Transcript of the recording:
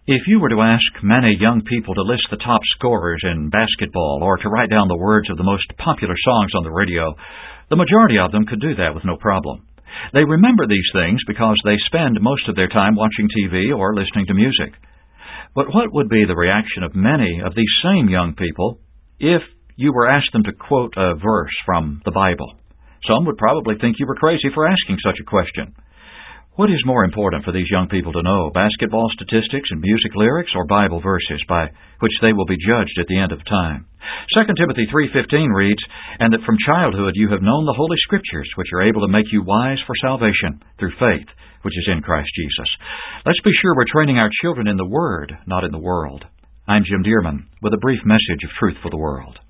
If you were to ask many young people to list the top scorers in basketball or to write down the words of the most popular songs on the radio, the majority of them could do that with no problem. They remember these things because they spend most of their time watching TV or listening to music. But what would be the reaction of many of these same young people if you were asked them to quote a verse from the Bible? Some would probably think you were crazy for asking such a question. What is more important for these young people to know, basketball statistics and music lyrics, or Bible verses by which they will be judged at the end of time? 2 Timothy 3:15 reads, "And that from childhood you have known the Holy Scriptures, which are able to make you wise for salvation through faith, which is in Christ Jesus." Let's be sure we're training our children in the Word, not in the world. I'm Jim Dearman with a brief message of truth for the world.